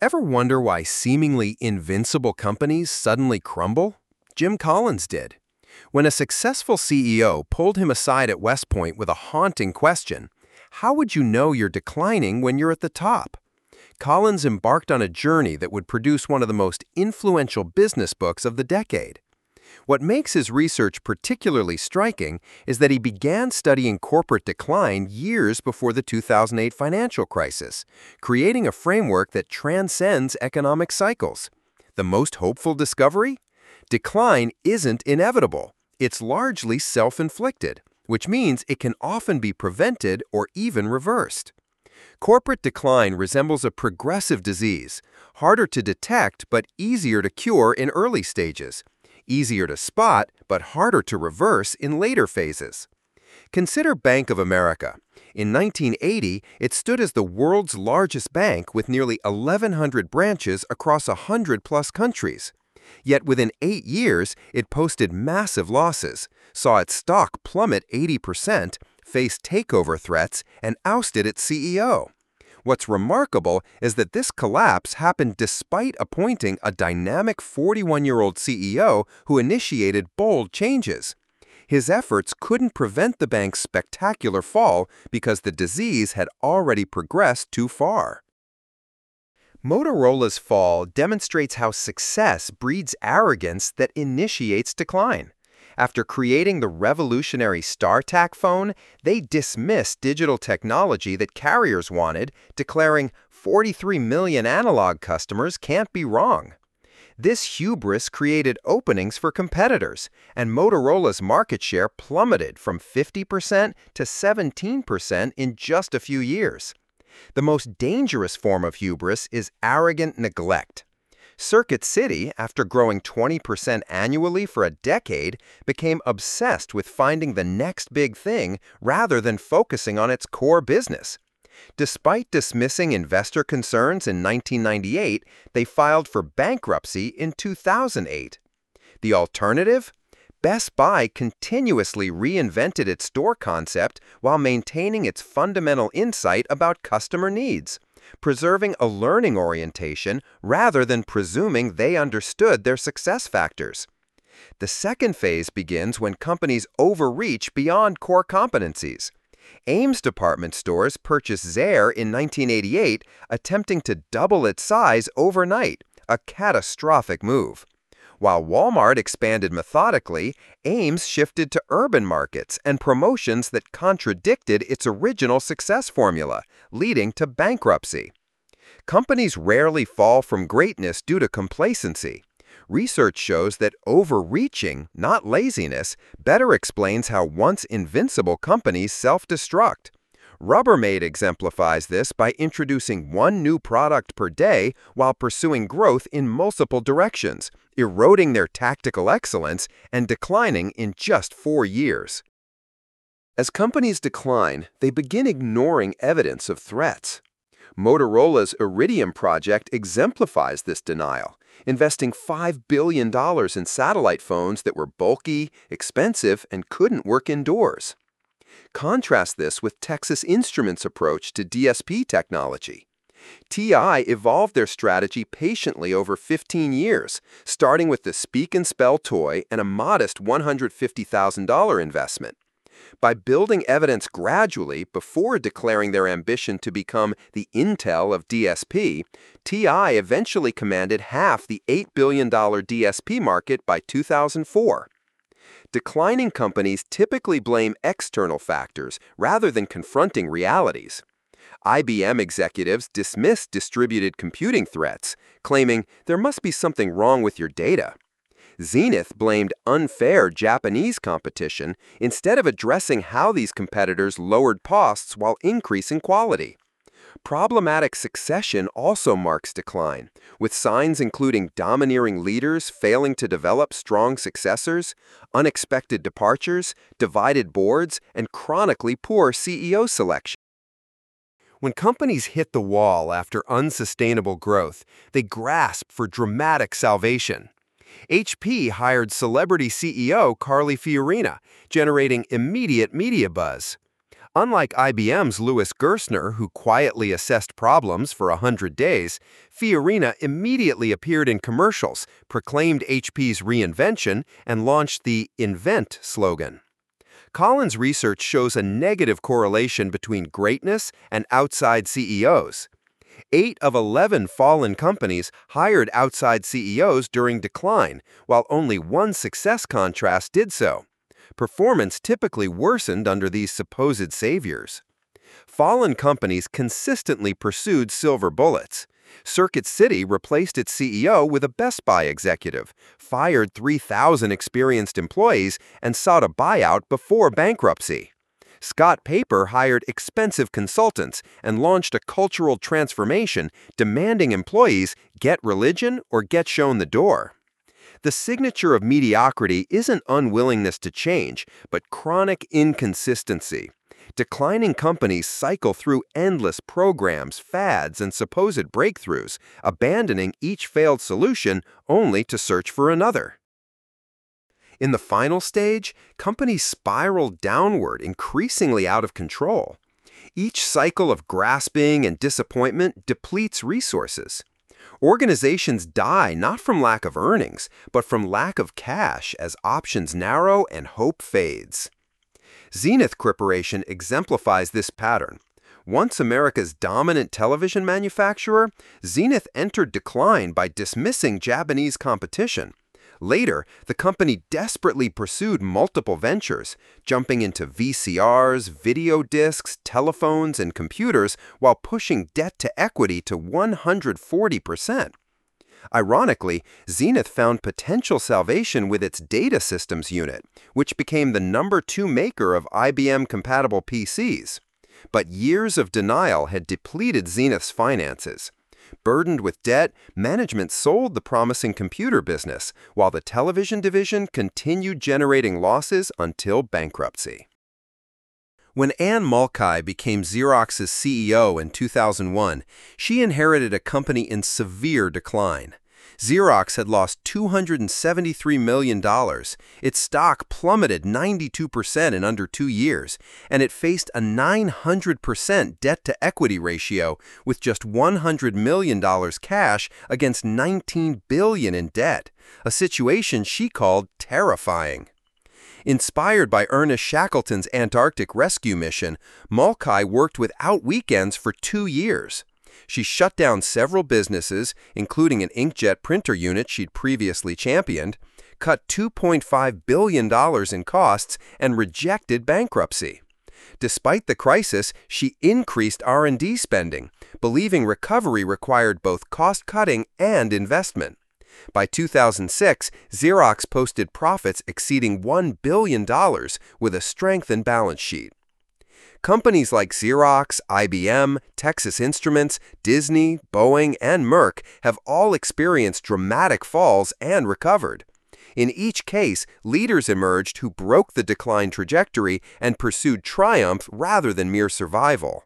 Ever wonder why seemingly invincible companies suddenly crumble? Jim Collins did. When a successful CEO pulled him aside at West Point with a haunting question, how would you know you're declining when you're at the top? Collins embarked on a journey that would produce one of the most influential business books of the decade. What makes his research particularly striking is that he began studying corporate decline years before the 2008 financial crisis, creating a framework that transcends economic cycles. The most hopeful discovery? Decline isn't inevitable. It's largely self-inflicted, which means it can often be prevented or even reversed. Corporate decline resembles a progressive disease, harder to detect but easier to cure in early stages. Easier to spot, but harder to reverse in later phases. Consider Bank of America. In 1980, it stood as the world's largest bank with nearly 1,100 branches across 100-plus countries. Yet within 8 years, it posted massive losses, saw its stock plummet 80%, faced takeover threats, and ousted its CEO. What's remarkable is that this collapse happened despite appointing a dynamic 41-year-old CEO who initiated bold changes. His efforts couldn't prevent the bank's spectacular fall because the disease had already progressed too far. Motorola's fall demonstrates how success breeds arrogance that initiates decline. After creating the revolutionary StarTAC phone, they dismissed digital technology that carriers wanted, declaring 43 million analog customers can't be wrong. This hubris created openings for competitors, and Motorola's market share plummeted from 50% to 17% in just a few years. The most dangerous form of hubris is arrogant neglect. Circuit City, after growing 20% annually for a decade, became obsessed with finding the next big thing rather than focusing on its core business. Despite dismissing investor concerns in 1998, they filed for bankruptcy in 2008. The alternative? Best Buy continuously reinvented its store concept while maintaining its fundamental insight about customer needs, preserving a learning orientation rather than presuming they understood their success factors. The second phase begins when companies overreach beyond core competencies. Ames department stores purchased Zayre in 1988, attempting to double its size overnight, a catastrophic move. While Walmart expanded methodically, Ames shifted to urban markets and promotions that contradicted its original success formula, leading to bankruptcy. Companies rarely fall from greatness due to complacency. Research shows that overreaching, not laziness, better explains how once invincible companies self-destruct. Rubbermaid exemplifies this by introducing one new product per day while pursuing growth in multiple directions, eroding their tactical excellence and declining in just 4 years. As companies decline, they begin ignoring evidence of threats. Motorola's Iridium project exemplifies this denial, investing $5 billion in satellite phones that were bulky, expensive, and couldn't work indoors. Contrast this with Texas Instruments' approach to DSP technology. TI evolved their strategy patiently over 15 years, starting with the Speak and Spell toy and a modest $150,000 investment. By building evidence gradually before declaring their ambition to become the Intel of DSP, TI eventually commanded half the $8 billion DSP market by 2004. Declining companies typically blame external factors rather than confronting realities. IBM executives dismissed distributed computing threats, claiming there must be something wrong with your data. Zenith blamed unfair Japanese competition instead of addressing how these competitors lowered costs while increasing quality. Problematic succession also marks decline, with signs including domineering leaders failing to develop strong successors, unexpected departures, divided boards, and chronically poor CEO selection. When companies hit the wall after unsustainable growth, they grasp for dramatic salvation. HP hired celebrity CEO Carly Fiorina, generating immediate media buzz. Unlike IBM's Louis Gerstner, who quietly assessed problems for 100 days, Fiorina immediately appeared in commercials, proclaimed HP's reinvention, and launched the "Invent" slogan. Collins' research shows a negative correlation between greatness and outside CEOs. 8 of 11 fallen companies hired outside CEOs during decline, while only one success contrast did so. Performance typically worsened under these supposed saviors. Fallen companies consistently pursued silver bullets. Circuit City replaced its CEO with a Best Buy executive, fired 3,000 experienced employees, and sought a buyout before bankruptcy. Scott Paper hired expensive consultants and launched a cultural transformation demanding employees get religion or get shown the door. The signature of mediocrity isn't unwillingness to change, but chronic inconsistency. Declining companies cycle through endless programs, fads, and supposed breakthroughs, abandoning each failed solution only to search for another. In the final stage, companies spiral downward, increasingly out of control. Each cycle of grasping and disappointment depletes resources. Organizations die not from lack of earnings, but from lack of cash as options narrow and hope fades. Zenith Corporation exemplifies this pattern. Once America's dominant television manufacturer, Zenith entered decline by dismissing Japanese competition. Later, the company desperately pursued multiple ventures, jumping into VCRs, video discs, telephones, and computers while pushing debt to equity to 140%. Ironically, Zenith found potential salvation with its data systems unit, which became the #2 maker of IBM-compatible PCs. But years of denial had depleted Zenith's finances. Burdened with debt, management sold the promising computer business, while the television division continued generating losses until bankruptcy. When Anne Mulcahy became Xerox's CEO in 2001, she inherited a company in severe decline. Xerox had lost $273 million, its stock plummeted 92% in under 2 years, and it faced a 900% debt-to-equity ratio with just $100 million cash against $19 billion in debt, a situation she called terrifying. Inspired by Ernest Shackleton's Antarctic rescue mission, Mulcahy worked without weekends for 2 years. She shut down several businesses, including an inkjet printer unit she'd previously championed, cut $2.5 billion in costs, and rejected bankruptcy. Despite the crisis, she increased R&D spending, believing recovery required both cost-cutting and investment. By 2006, Xerox posted profits exceeding $1 billion with a strengthened balance sheet. Companies like Xerox, IBM, Texas Instruments, Disney, Boeing, and Merck have all experienced dramatic falls and recovered. In each case, leaders emerged who broke the decline trajectory and pursued triumph rather than mere survival.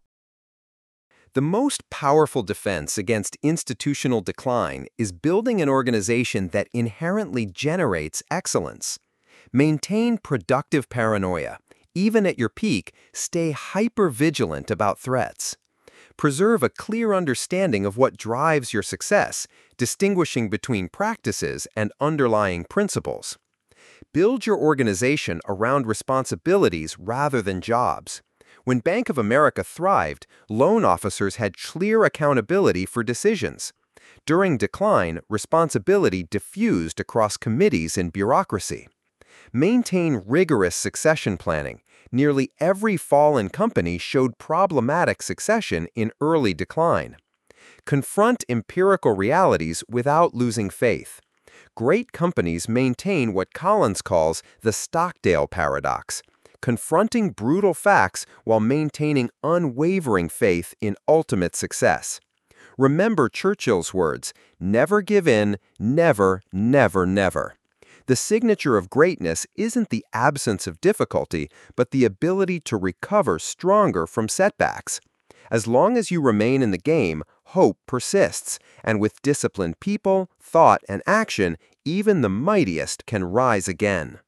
The most powerful defense against institutional decline is building an organization that inherently generates excellence. Maintain productive paranoia. Even at your peak, stay hyper-vigilant about threats. Preserve a clear understanding of what drives your success, distinguishing between practices and underlying principles. Build your organization around responsibilities rather than jobs. When Bank of America thrived, loan officers had clear accountability for decisions. During decline, responsibility diffused across committees and bureaucracy. Maintain rigorous succession planning. Nearly every fallen company showed problematic succession in early decline. Confront empirical realities without losing faith. Great companies maintain what Collins calls the Stockdale paradox, confronting brutal facts while maintaining unwavering faith in ultimate success. Remember Churchill's words, "Never give in, never, never, never." The signature of greatness isn't the absence of difficulty, but the ability to recover stronger from setbacks. As long as you remain in the game, hope persists, and with disciplined people, thought, and action, even the mightiest can rise again.